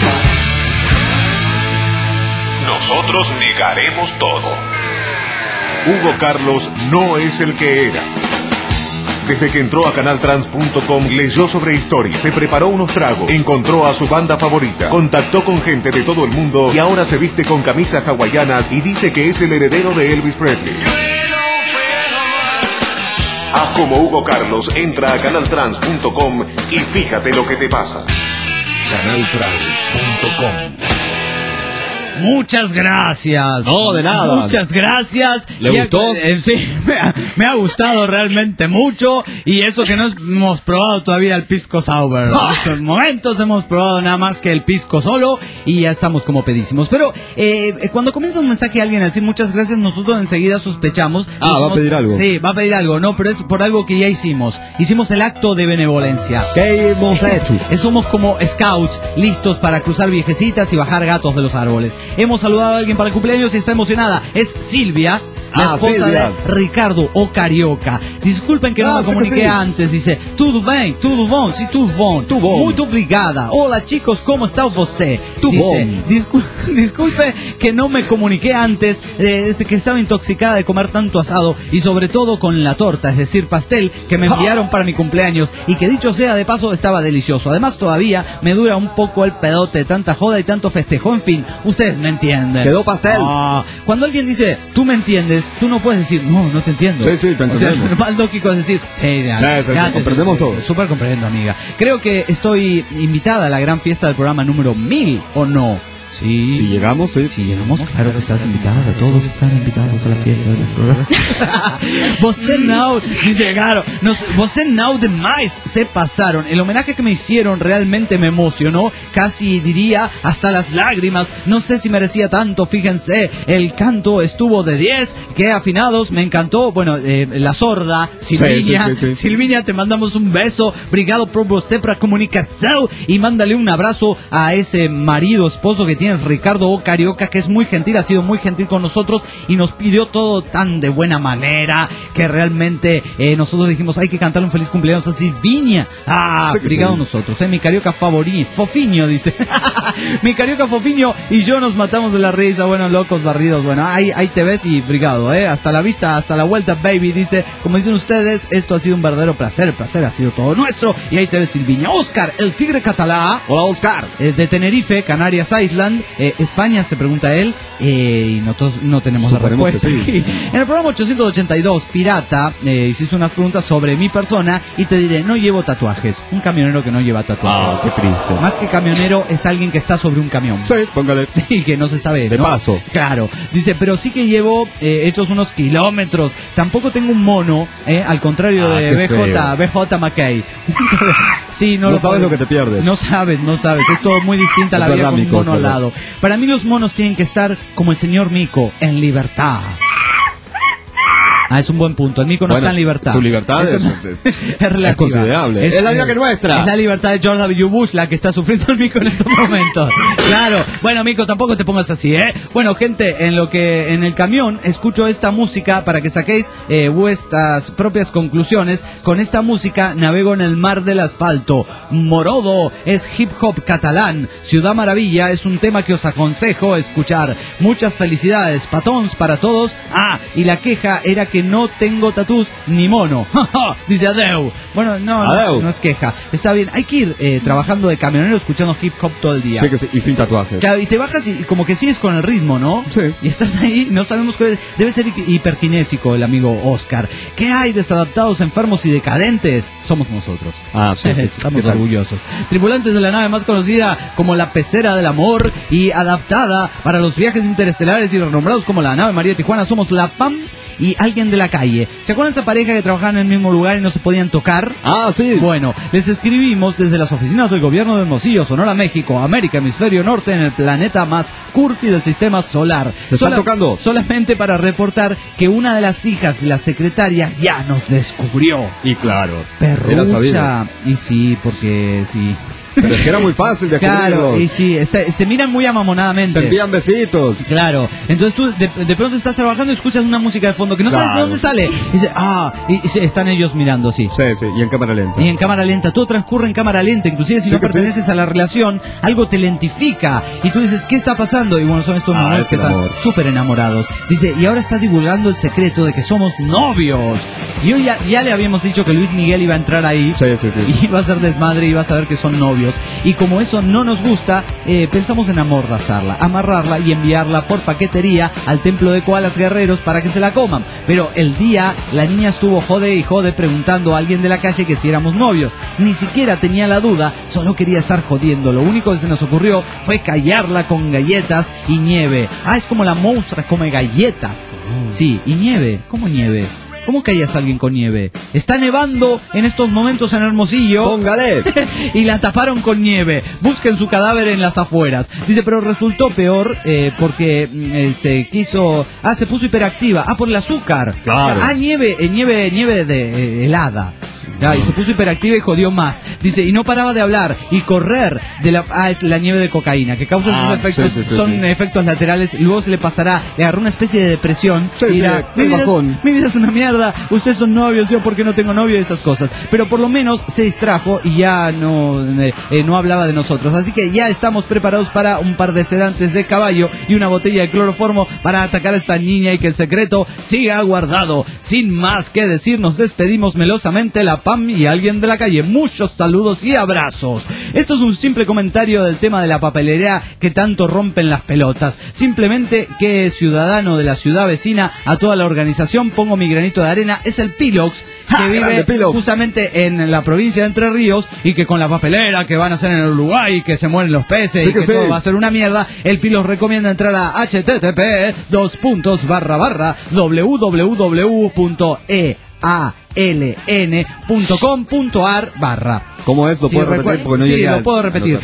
nosotros negaremos todo. Hugo Carlos no es el que era. Desde que entró a canaltrans.com, leyó sobre History, se preparó unos tragos, encontró a su banda favorita, contactó con gente de todo el mundo y ahora se viste con camisas hawaianas y dice que es el heredero de Elvis Presley. Haz como Hugo Carlos, entra a canaltrans.com y fíjate lo que te pasa. canaltrans.com. Muchas gracias. No, de nada. Muchas gracias. ¿Le gustó? Sí, me ha gustado realmente mucho. Y eso que no hemos probado todavía el pisco sour. En estos momentos hemos probado nada más que el pisco solo y ya estamos como pedísimos. Pero cuando comienza un mensaje a alguien a decir muchas gracias, nosotros enseguida sospechamos. Va a pedir algo. Sí, va a pedir algo. No, pero es por algo que ya hicimos. Hicimos el acto de benevolencia. ¿Qué hemos hecho? Somos como scouts, listos para cruzar viejecitas y bajar gatos de los árboles. Hemos saludado a alguien para el cumpleaños y está emocionada. Es Silvia, la esposa de Ricardo O Carioca. Disculpen que no me comuniqué antes. Dice, tudo bem, tudo bom, sí, tudo bom. Muito obrigada. Hola chicos, ¿cómo está você? Dice, disculpe que no me comuniqué antes, que estaba intoxicada de comer tanto asado y sobre todo con la torta, es decir, pastel, que me enviaron para mi cumpleaños y que dicho sea de paso estaba delicioso. Además todavía me dura un poco el pedote, tanta joda y tanto festejo. En fin, ustedes me entienden. Quedó pastel. Cuando alguien dice, tú me entiendes, tú no puedes decir, no te entiendo. Sí, te entendemos. O sea, lo más lógico es decir, ya comprendemos todo. Súper comprendo, amiga. Creo que estoy invitada a la gran fiesta del programa número 1000, ¿o no? Sí. Si llegamos, sí. Si llegamos, claro que estás invitada. Todos están invitados a la fiesta del programa. Você now, dice, claro, você now demais se pasaron. El homenaje que me hicieron realmente me emocionó. Casi diría hasta las lágrimas. No sé si merecía tanto, fíjense. El canto estuvo de 10. Qué afinados, me encantó. Bueno, la sorda, Silvinia. Sí. Silvinia, te mandamos un beso. Obrigado por você pra comunicación. Y mándale un abrazo a ese marido, esposo que tienes, Ricardo O Carioca, que es muy gentil, ha sido muy gentil con nosotros y nos pidió todo tan de buena manera que realmente nosotros dijimos, hay que cantarle un feliz cumpleaños a Silvinia. Obrigado a nosotros, mi Carioca favorito, Fofiño, dice. Mi Carioca Fofiño y yo nos matamos de la risa. Bueno, locos barridos, bueno, ahí te ves y obrigado, hasta la vista, hasta la vuelta, baby, dice. Como dicen ustedes, esto ha sido un verdadero placer, el placer ha sido todo nuestro. Y ahí te ves, Silvinia. Oscar, el tigre catalá. Hola, Oscar. De Tenerife, Canarias Island. España, se pregunta él, y nosotros no tenemos la respuesta. Sí. En el programa 882, Pirata, hiciste unas preguntas sobre mi persona y te diré, no llevo tatuajes. Un camionero que no lleva tatuajes. Qué triste. Más que camionero, es alguien que está sobre un camión. Sí, póngale. Sí, que no se sabe. De ¿no? paso. Claro. Dice, pero sí que llevo hechos unos kilómetros. Tampoco tengo un mono, al contrario de BJ McKay. Sí, no sabes lo que te pierdes. No sabes. Es todo muy distinta a la vida con un mono al lado. Para mí los monos tienen que estar como el señor Mico, en libertad. Es un buen punto. El Mico no está en libertad. Tu libertad es considerable. Es la vida que nuestra. Es la libertad de George W. Bush la que está sufriendo el Mico en estos momentos. Claro. Bueno, Mico, tampoco te pongas así, Bueno, gente, en el camión escucho esta música para que saquéis vuestras propias conclusiones. Con esta música navego en el mar del asfalto. Morodo es hip hop catalán. Ciudad Maravilla es un tema que os aconsejo escuchar. Muchas felicidades, patons para todos. Y la queja era que que no tengo tatús ni mono. Dice adeu. Bueno, no es queja. Está bien, hay que ir trabajando de camionero escuchando hip hop todo el día. Sí, que sí, y sin tatuaje. Claro, y te bajas y como que sigues con el ritmo, ¿no? Sí. Y estás ahí, no sabemos qué es. Debe ser hiperkinésico el amigo Oscar. ¿Qué hay? Desadaptados, enfermos y decadentes. Somos nosotros. Sí. Estamos orgullosos. Tripulantes de la nave más conocida como la Pecera del Amor y adaptada para los viajes interestelares y renombrados como la nave María Tijuana, somos la PAM y alguien de la calle. ¿Se acuerdan de esa pareja que trabajaban en el mismo lugar y no se podían tocar? Sí. Bueno, les escribimos desde las oficinas del gobierno de Hermosillo, Sonora, México, América, Hemisferio Norte, en el planeta más cursi del sistema solar. ¿Se están tocando? Solamente para reportar que una de las hijas de la secretaria ya nos descubrió. Y claro, perrucha. Y sí, porque sí. Pero es que era muy fácil de descubrirlos. Claro, y sí, se miran muy amamonadamente. Se envían besitos. Claro, entonces tú de pronto estás trabajando y escuchas una música de fondo que no sabes de dónde sale. Y dices, y están ellos mirando, sí. Sí, y en cámara lenta. Y en cámara lenta, todo transcurre en cámara lenta, inclusive si no perteneces a la relación, algo te lentifica. Y tú dices, ¿qué está pasando? Y bueno, son estos momentos que están súper enamorados. Dice, y ahora está divulgando el secreto de que somos novios. Y hoy ya le habíamos dicho que Luis Miguel iba a entrar ahí. Sí. Y iba a ser desmadre y iba a saber que son novios. Y como eso no nos gusta, pensamos en amordazarla, amarrarla y enviarla por paquetería al templo de koalas guerreros para que se la coman. Pero el día, la niña estuvo jode y jode preguntando a alguien de la calle que si éramos novios. Ni siquiera tenía la duda, solo quería estar jodiendo. Lo único que se nos ocurrió fue callarla con galletas y nieve. Es como la monstrua come galletas. Sí, y nieve. ¿Cómo nieve? ¿Cómo callas a alguien con nieve? Está nevando en estos momentos en Hermosillo. ¡Póngale! Y la taparon con nieve. Busquen su cadáver en las afueras. Dice, pero resultó peor porque se puso hiperactiva. Por el azúcar. Claro. Nieve de helada. Y se puso hiperactiva y jodió más. Dice, y no paraba de hablar y correr de es la nieve de cocaína, que causa sus efectos, son efectos laterales, y luego se le pasará, le agarró una especie de depresión, y dirá, mi vida es una mierda, ustedes son novios, yo porque no tengo novio, y esas cosas. Pero por lo menos se distrajo y ya no hablaba de nosotros. Así que ya estamos preparados para un par de sedantes de caballo y una botella de cloroformo para atacar a esta niña y que el secreto siga guardado. Sin más que decir, nos despedimos melosamente, la PAM y alguien de la calle. Muchos saludos y abrazos. Esto es un simple comentario del tema de la papelería que tanto rompen las pelotas. Simplemente que ciudadano de la ciudad vecina a toda la organización, pongo mi granito de arena, es el Pilox, que vive justamente en la provincia de Entre Ríos, y que con la papelera que van a hacer en el Uruguay, que se mueren los peces y que todo va a ser una mierda, el Pilox recomienda entrar a http://www.aln.com.ar/. ¿Cómo es? ¿Lo puedo repetir? Porque no llegué lo puedo repetir.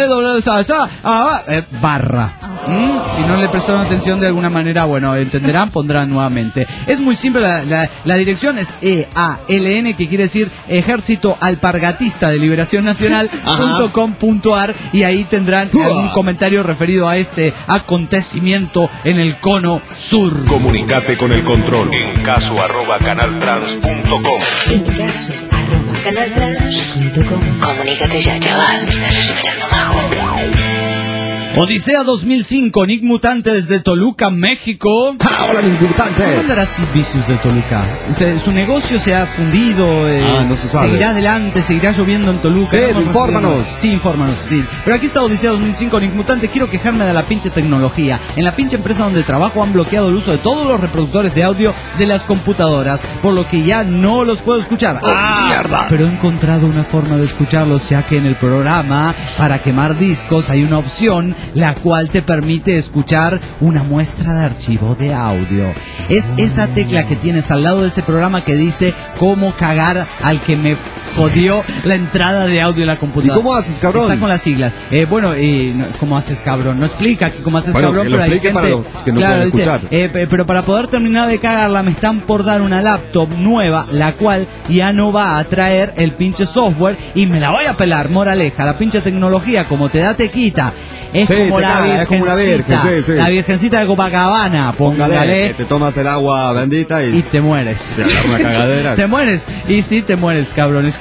www.barra. Si no le prestaron atención de alguna manera, bueno, entenderán, pondrán nuevamente. Es muy simple, la dirección es EALN, que quiere decir Ejército Alpargatista de Liberación Nacional.com.ar, y ahí tendrán algún comentario referido a este acontecimiento en el cono sur. Comunicate con el control en caso@canaltrans.com. Canaltrans.com. Comunícate ya, chaval. Me estás esperando, majo. Odisea 2005, Nick Mutante desde Toluca, México. Hola, Nick Mutante. ¿Cómo andará Sid Vicious de Toluca? Su negocio se ha fundido. No se sabe. Seguirá adelante, seguirá lloviendo en Toluca. Sí, infórmanos. Sí, infórmanos. Sí. Pero aquí está Odisea 2005, Nick Mutante. Quiero quejarme de la pinche tecnología. En la pinche empresa donde trabajo han bloqueado el uso de todos los reproductores de audio de las computadoras, por lo que ya no los puedo escuchar. ¡Mierda! Pero he encontrado una forma de escucharlos, ya que en el programa para quemar discos hay una opción la cual te permite escuchar una muestra de archivo de audio. Es esa tecla que tienes al lado de ese programa que dice cómo cagar al que me jodió la entrada de audio en la computadora. ¿Y cómo haces, cabrón? Está con las siglas. ¿Cómo haces, cabrón? No explica cómo haces, cabrón, pero hay gente para los que no pueden escuchar. Pero para poder terminar de cagarla me están por dar una laptop nueva, la cual ya no va a traer el pinche software y me la voy a pelar. Moraleja, la pinche tecnología, como te da, te quita. Es como la virgencita, la virgencita de Copacabana. Póngale. Te tomas el agua bendita y te mueres. Te agarra una cagadera. Te mueres. Y sí, te mueres, cabrón. Es que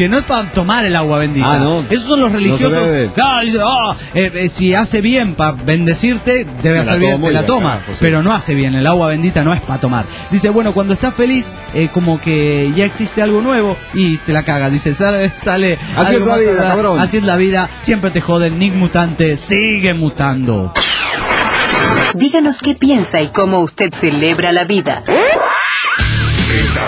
que no es para tomar el agua bendita. Ah, no. Esos son los religiosos. No se bebe. Claro, dice, si hace bien para bendecirte, debe hacer bien, te la toma. Pues sí. Pero no hace bien, el agua bendita no es para tomar. Dice, bueno, cuando estás feliz, como que ya existe algo nuevo y te la cagas. Dice, sale así es la vida, cabrón. Así es la vida, siempre te joden. Nick Mutante sigue mutando. Díganos qué piensa y cómo usted celebra la vida. Está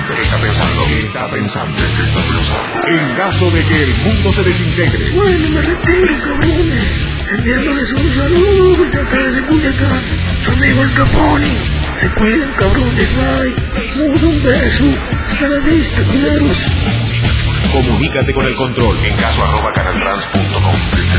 pensando. En caso de que el mundo se desintegre. Bueno, me retiro, cabrones. Enviándoles un saludo desde acá desde Culiacán. Su amigo el Capone. Se cuidan, cabrones, bye. Un beso. Hasta la vista, culeros. Comunícate con el control en caso@canaltrans.com.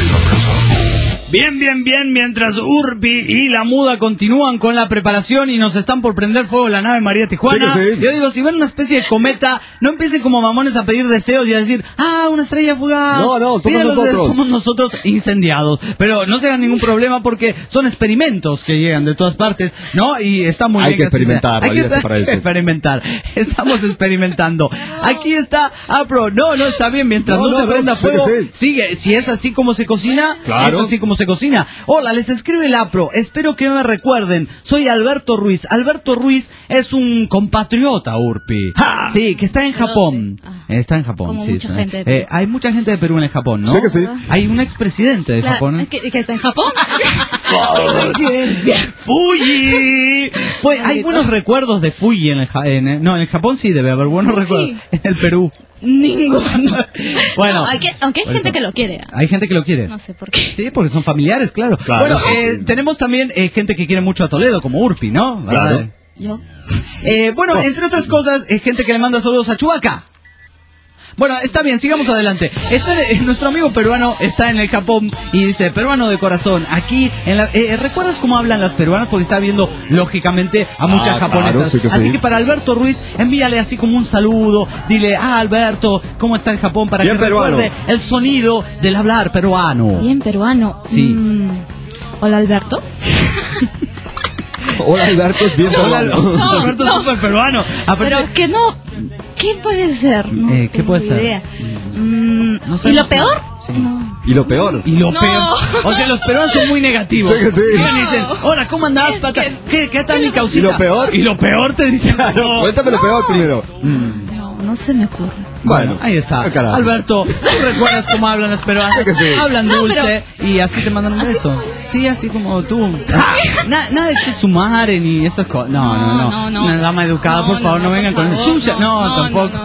Bien, mientras Urpi y la Muda continúan con la preparación y nos están por prender fuego la nave María Tijuana. Sí. Yo digo, si ven una especie de cometa, no empiecen como mamones a pedir deseos y a decir, una estrella fugaz. No, somos Pídanlos, nosotros. somos nosotros incendiados. Pero no se hagan ningún problema porque son experimentos que llegan de todas partes, ¿no? Y está muy Hay bien. que experimentar, Hay que para eso. experimentar. Estamos experimentando. Aquí está Apro. No, está bien. Mientras no se prenda fuego, sigue. Si es así como se cocina, claro. Es así como se cocina. Hola, les escribe el Apro. Espero que me recuerden. Soy Alberto Ruiz. Alberto Ruiz es un compatriota, Urpi. ¡Ja! Sí, que está en Japón. Está en Japón, como sí. Mucha gente de Perú. Hay mucha gente de Perú en el Japón, ¿no? Sí que sí. Hay un expresidente de Japón. ¿Eh? ¿Que está en Japón? ¡Qué coincidencia! ¡Fuji! Hay buenos recuerdos de Fuji en el Japón sí debe haber buenos recuerdos. En el Perú. Ninguno. Bueno, no, aunque hay gente que lo quiere. Hay gente que lo quiere. No sé por qué. Sí, porque son familiares, claro. Bueno, tenemos también gente que quiere mucho a Toledo, como Urpi, ¿no? Claro. Yo. Bueno, entre otras cosas, gente que le manda saludos a Chubaca. Bueno, está bien, sigamos adelante. Nuestro amigo peruano está en el Japón y dice, peruano de corazón, aquí, ¿recuerdas cómo hablan las peruanas? Porque está viendo, lógicamente, a muchas japonesas. Claro, sí así que para Alberto Ruiz, envíale así como un saludo. Dile, Alberto, ¿cómo está el Japón? Para bien que peruano. recuerde el sonido del hablar peruano. Bien peruano. Sí. Hola, Alberto. Hola, Alberto, es bien peruano. No, Alberto es súper peruano. Pero es que no... ¿Qué puede ser? No ¿Qué puede ser? idea. No sé, ¿Y lo no sé. peor? Sí. No. Y lo peor. Peor. O sea, los peruanos son muy negativos. Sí que sí. Llegan y dicen, hola, ¿cómo andás, pata? ¿Qué tal mi causita? ¿Y lo peor? Y lo peor te dicen. Claro, cuéntame lo peor primero. No se me ocurre. Bueno, ahí está. carajo. Alberto, ¿tú recuerdas cómo hablan las peruanas? Sí que sí. Hablan No, dulce y así te mandan un beso. Sí, así como tú. Nada de chesumare ni esas cosas. No. Una dama educada, por favor, no vengan con el chucha. No, tampoco.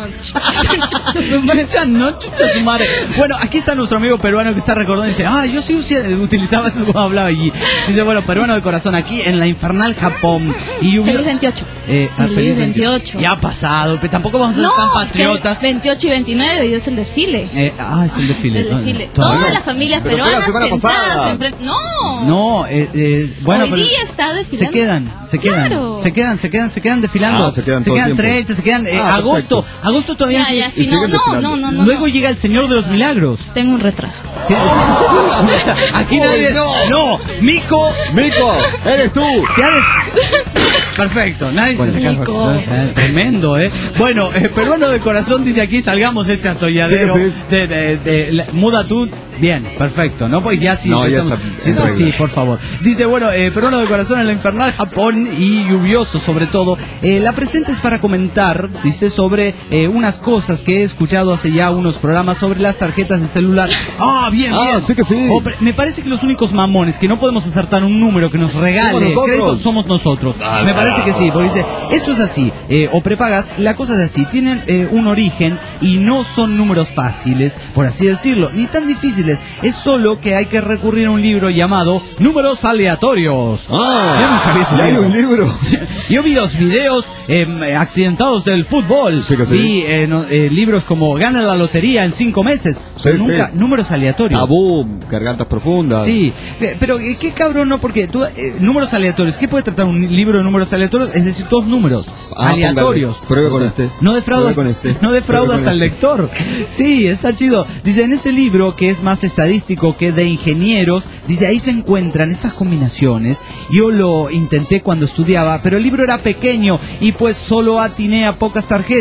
Chucha su madre. Bueno, aquí está nuestro amigo peruano que está recordando y dice, yo sí utilizaba eso cuando hablaba allí. Dice, bueno, peruano de corazón, aquí en la infernal Japón. Y Feliz 28. Feliz 28. Ya ha pasado, pero tampoco vamos a ser tan patriotas. 28 y 29 y es el desfile. Es el desfile. El desfile. Todavía. Todas las familias Pero fue la peruanas semana pasada. sentadas enfrente. No. No, bueno, Hoy pero día está desfilando. se quedan desfilando. Se quedan todo el tiempo. 30, se quedan perfecto. agosto todavía. Ya, sí, Y siguen desfilando. no. Luego llega el Señor de los Milagros. Tengo un retraso. Aquí nadie. No, Mico, eres tú. perfecto, nadie Bueno. se saca el Mico. tremendo, Bueno, peruano de corazón dice aquí, salgamos de este atolladero. Sí. Muda tú. Bien, perfecto, ¿no? Pues ya sí. No, ya empezamos. está en regla. Sí, por favor. Dice, bueno, peruano de corazón en la infernal Japón y lluvioso sobre todo. La presente es para comentar, dice, sobre unas cosas que he escuchado hace ya unos programas sobre las tarjetas de celular. Bien. Sí que sí. Me parece que los únicos mamones que no podemos acertar un número que nos regale Somos nosotros. crédito somos nosotros. Me parece que sí, porque dice, esto es así, o prepagas, la cosa es así, tienen un origen y no son números fáciles, por así decirlo, ni tan difíciles, es solo que hay que recurrir a un libro llamado Números Aleatorios. Yo nunca vi ese Ya hay un libro. Yo vi los videos accidentados del fútbol. Sí que sí. Vi libros como Gana la lotería en 5 meses. Son Sí, nunca sí. números aleatorios. Tabú, gargantas profundas. Sí, pero qué cabrón, ¿no? Porque tú, números aleatorios, ¿qué puede tratar un libro de números aleatorios? Es decir, todos números aleatorios. Póngale. Pruebe con este. No defraudas, Pruebe con este. no defraudas Pruebe con al lector. Sí, está chido. Dice, en ese libro, que es más estadístico que de ingenieros, dice, ahí se encuentran estas combinaciones. Yo lo intenté cuando estudiaba, pero el libro era pequeño y pues solo atiné a pocas tarjetas.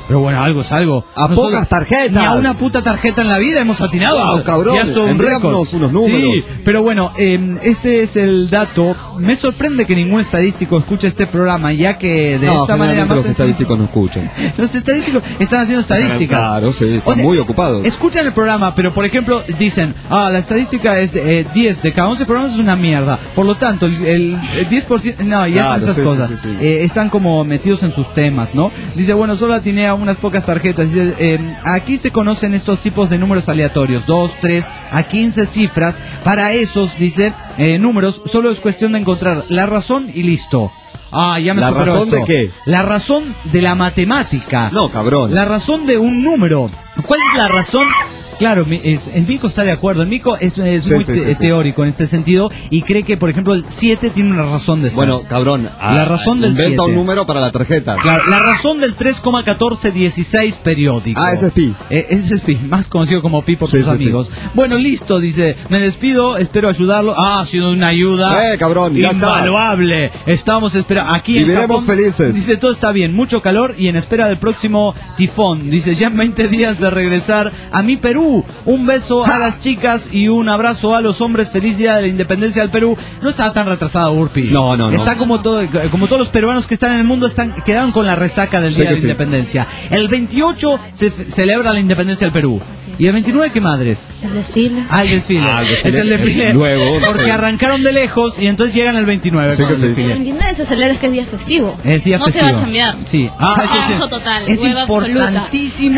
Pero bueno, algo es algo. A pocas tarjetas. Ni a una puta tarjeta en la vida hemos atinado. Wow, cabrón. Ya es todo un récord. Unos números. Sí, pero bueno, este es el dato. Me sorprende que ningún estadístico escuche este programa, ya que de esta manera más los estadísticos no escuchan. Los estadísticos están haciendo estadística. Claro, sí, están muy ocupados. Escuchan el programa, pero por ejemplo dicen, la estadística es de 10 de cada 11 programas es una mierda. Por lo tanto, el 10%, no, ya son esas cosas. Sí. Están como metidos en sus temas, ¿no? Dice, bueno, solo atiné a unas pocas tarjetas. Dice, aquí se conocen estos tipos de números aleatorios, 2, 3, a 15 cifras. Para esos, dice, números, solo es cuestión de encontrar la razón y listo. Ya me superó. ¿La razón esto. de qué? La razón de la matemática. No, cabrón. La razón de un número. ¿Cuál es la razón? Claro, el Mico está de acuerdo. El Mico es muy teórico en este sentido y cree que, por ejemplo, el 7 tiene una razón de ser. Bueno, cabrón, la razón del 7. Inventa un número para la tarjeta. Claro, la razón del 3,1416 periódico. Ese es pi. Ese es pi, más conocido como pi por sus amigos. Bueno, listo, dice, me despido, espero ayudarlo. Ha sido una ayuda cabrón, ya invaluable. Estamos esperando aquí en Viviremos Japón, felices. Dice, todo está bien, mucho calor y en espera del próximo tifón. Dice, ya en 20 días de regresar a mi Perú. Un beso a las chicas y un abrazo a los hombres. Feliz día de la independencia del Perú. No está tan retrasado, Urpi. No. Está como todos los peruanos que están en el mundo quedaron con la resaca del día de la independencia. El 28 se celebra la independencia del Perú. ¿Y el 29 qué madres? El desfile. El desfile. Es el desfile. Luego, porque arrancaron de lejos y entonces llegan el 29. Sí, el desfile. El 29 se celebra, es que es día festivo. Es día no festivo. Se va a chambear. Sí. Trabajo total. Es importantísimo.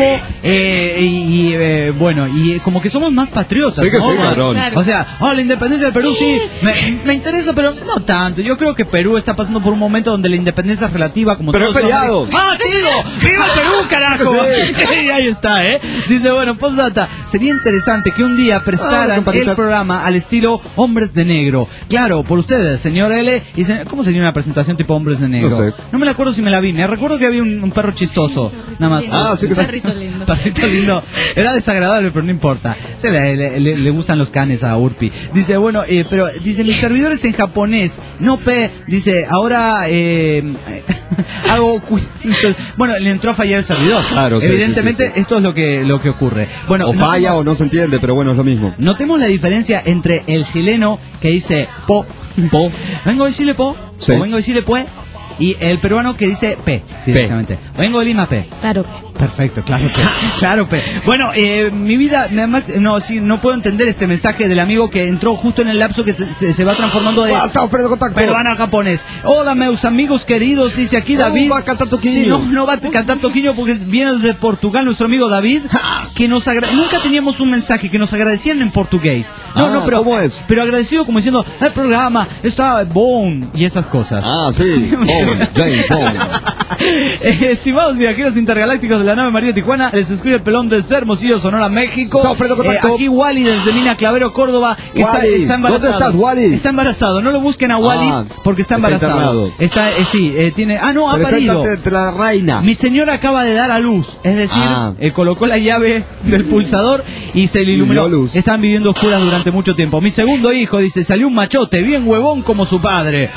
Bueno, y como que somos más patriotas. Sí, que ¿no? sí, cabrón. Claro. O sea, la independencia del Perú sí, me interesa, pero no tanto. Yo creo que Perú está pasando por un momento donde la independencia es relativa, como pero todos es feriado. chido! ¡Viva el Perú, carajo! Sí. Ahí está, Dice, bueno, postdata, sería interesante que un día prestaran el programa al estilo Hombres de Negro. Claro, por ustedes, señor L. Y ¿cómo sería una presentación tipo Hombres de Negro? No sé. No me la acuerdo si me la vi. Me recuerdo que había un perro chistoso. Nada más. Sí que perrito lindo. Perrito lindo. Era desagradable, pero no importa. Le gustan los canes a Urpi. Dice, bueno, pero dice, mis servidores en japonés. No pe. Dice, ahora hago. Bueno, le entró a fallar el servidor. Claro, evidentemente, esto es lo que ocurre. Bueno, o falla o no se entiende, pero bueno, es lo mismo. Notemos la diferencia entre el chileno que dice po, vengo de Chile po, o vengo de Chile pues, y el peruano que dice pe, directamente. Vengo de Lima pe. Claro. Perfecto, claro, pe. Bueno, mi vida, no puedo entender este mensaje del amigo que entró justo en el lapso que se va transformando de peruano a japonés. Hola, meus amigos queridos, dice aquí David. No va a cantar Toquinho. Sí, no va a cantar Toquinho porque viene desde Portugal nuestro amigo David, que nunca teníamos un mensaje que nos agradecían en portugués. Pero ¿cómo es? Pero agradecido como diciendo, el programa está bon y esas cosas. Sí, James Bond. Estimados viajeros intergalácticos de la nave María Tijuana, les escribe el pelón del Hermosillo, Sonora, México. Aquí Wally desde Mina Clavero, Córdoba, que está embarazado. ¿Dónde estás, Wally? Está embarazado, no lo busquen a Wally porque está embarazado. Tiene ha parido. La reina. Mi señora acaba de dar a luz, es decir, colocó la llave del pulsador y se le iluminó. Están viviendo oscuras durante mucho tiempo. Mi segundo hijo, dice, salió un machote, bien huevón como su padre.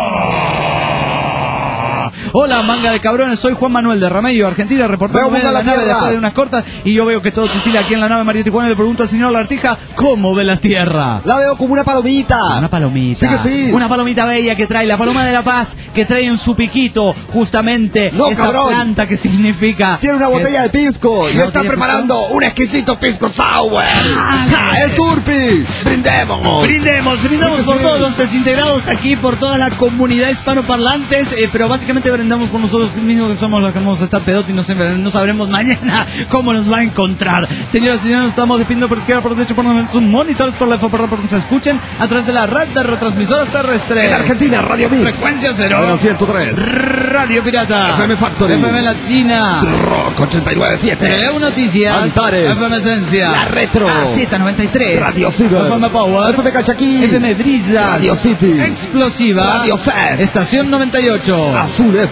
Hola, manga de cabrones, soy Juan Manuel de Ramello, Argentina, reportándome de la nave después de unas cortas, y yo veo que todo titila aquí en la nave María Tijuana. Le pregunta al señor Lartija, ¿cómo ve la Tierra? La veo como una palomita. Una palomita. Sí que sí. Una palomita bella que trae, la paloma de la paz, que trae en su piquito, justamente, esa planta que significa... Tiene una botella de pisco y está preparando un exquisito pisco sour. ¡Es Urpi! Brindemos por todos los desintegrados aquí, por toda la comunidad hispanoparlantes, pero básicamente brindamos por nosotros mismos, que somos los que vamos a estar pedote y no sabremos mañana cómo nos va a encontrar. Señoras y señores, nos estamos despidiendo por izquierda, por derecho, por sus monitores, por la por que nos escuchen a través de la red de retransmisoras terrestres. En Argentina, Radio Mix. Frecuencia 0. 103. Radio Pirata. FM Factory. FM Latina. Rock 89.7. Teleo Noticias. Antares. FM Esencia. La Retro. Z93. Radio Ciber. FM Power. FM Cachaquí. FM Brisas. Radio City. Explosiva. Radio Set. Estación 98. Azul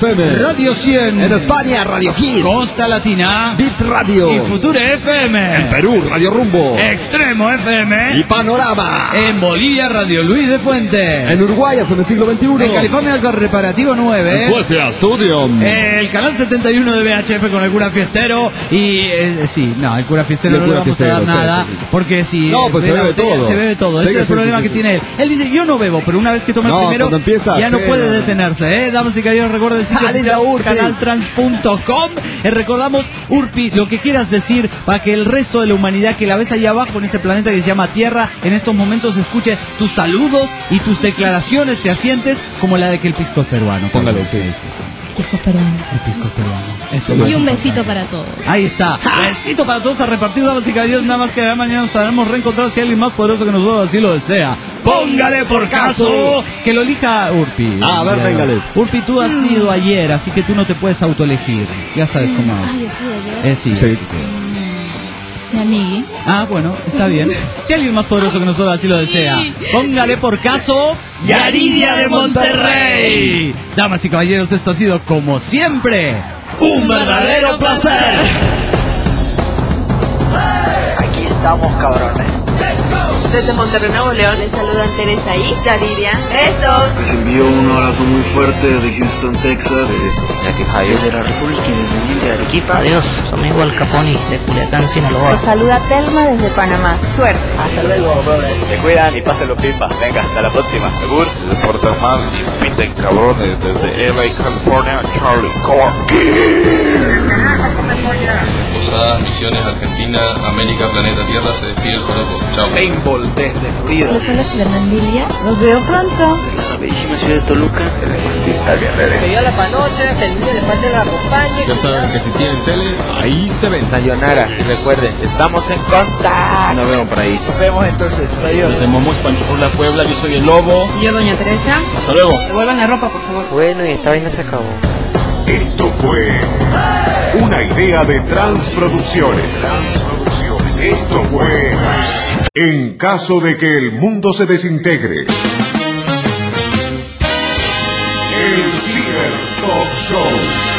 FM. Radio 100. En España, Radio Hit. Costa Latina. Bit Radio. Y Future FM. En Perú, Radio Rumbo. Extremo FM. Y Panorama. En Bolivia, Radio Luis de Fuente. En Uruguay, FM Siglo XXI. En California, el Reparativo 9. En Suecia, Studium. El canal 71 de VHF con el cura fiestero. Y sí, no, el cura fiestero no le vamos a dar nada. Porque si no, pues se bebe todo. Se bebe todo. Ese es el problema que tiene él. Él dice, yo no bebo, pero una vez que toma el primero, ya no puede detenerse, ¿eh? Damas y caballeros, recuerden el sitio canaltrans.com. Recordamos, Urpi, lo que quieras decir para que el resto de la humanidad que la ves allá abajo en ese planeta que se llama Tierra, en estos momentos escuche tus saludos y tus declaraciones fehacientes, como la de que el pisco es peruano. Póngale, sí. Pisco peruano. El pisco es peruano. Y un besito para todos. Ahí está. Besito para todos a repartir, damas y caballeros. Nada más que mañana nos estaremos reencontrados si alguien más poderoso que nosotros así lo desea. Póngale por caso que lo elija Urpi. A ver, véngale. Urpi, tú has ido ayer, así que tú no te puedes autoelegir. Ya sabes cómo es. Ay, yo sí, Sí. mi amiga. Ah, bueno, está bien. Si alguien más poderoso que nosotros así lo desea, póngale por caso Yaridia de Monterrey. Damas y caballeros, esto ha sido como siempre un verdadero placer. Aquí estamos, cabrones. Desde Monterrey, Nuevo León, les saludan Teresa y Yaridia. ¡Besos! Les envío un abrazo muy fuerte desde Houston, Texas. Desde la República Independiente de Arequipa. Adiós, su amigo Al Capone de Culiacán, Sinaloa. Los saluda Telma desde Panamá. Suerte. Hasta luego, brothers. Se cuidan y pásenlo pipa. Venga, hasta la próxima. Agur. Se portan mal y piten cabrones desde LA, California, Charlie Corky. Posadas, Misiones, Argentina, América, Planeta Tierra, se despide el joropo. Chao. Paintball desde Florida. Les habla Fernandilia. Los veo pronto. De la bellísima ciudad de Toluca. El artista guerrero. Que Dios la panoche, que el niño de parte la acompañe. Ya saben que si tienen tele, ahí se ven. Sayonara. Y recuerden, estamos en contacto. Nos vemos por ahí. Nos vemos entonces. Adiós. Desde Momus, Pancho por la Puebla, yo soy el Lobo. Y yo, doña Teresa. Hasta luego. Devuelvan la ropa, por favor. Bueno, y esta vaina se acabó. Esto fue una idea de Transproducciones. Esto fue En caso de que el mundo se desintegre. El Ciber Talk Show.